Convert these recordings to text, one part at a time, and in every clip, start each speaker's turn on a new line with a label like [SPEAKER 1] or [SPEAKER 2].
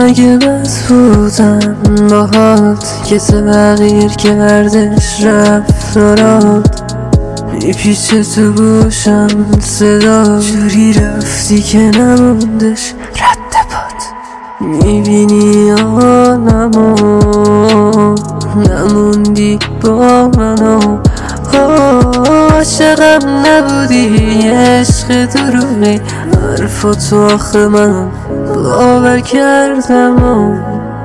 [SPEAKER 1] مگه مسئولم باهات که تغییر کردش رفتارات میپیچه تو گوشم صدا جوری رفتی که نموندش رد پات میبینی آنمو نموندی با منو عاشقم نبودی عشق دروغی حرفاتو آخه من باور کردم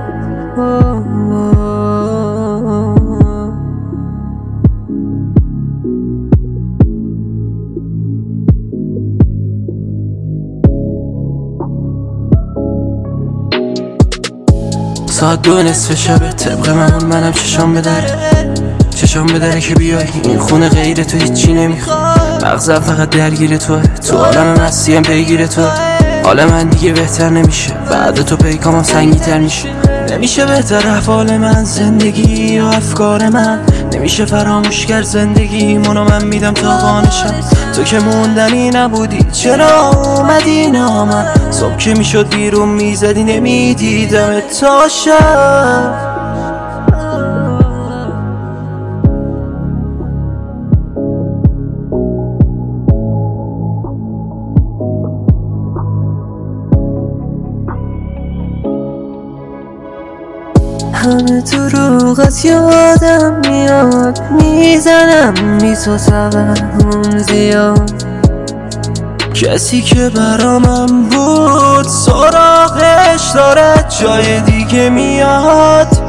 [SPEAKER 1] ساعت 2 نصف شبه طبق معمول منم چشام به دره که بیای این خونه غیر تو هیچی نمیخواد مغزم فقط درگیر توه تو عالم مستیم پیگیر توه حال من دیگه بهتر نمیشه بعد تو پیکامم سنگی تر میشه نمیشه بهتر احوال من زندگی و افکار من نمیشه فراموش کرد زندگی منو من میدم تا قانشم تو که موندنی نبودی چرا اومدی نامن صبح که میشد بیرون میزدی نمیدیدم تا شب همه دروغت یادم میاد میزنم بی تو توهم زیاد کسی که برامم بود سراغش داره جای دیگه میاد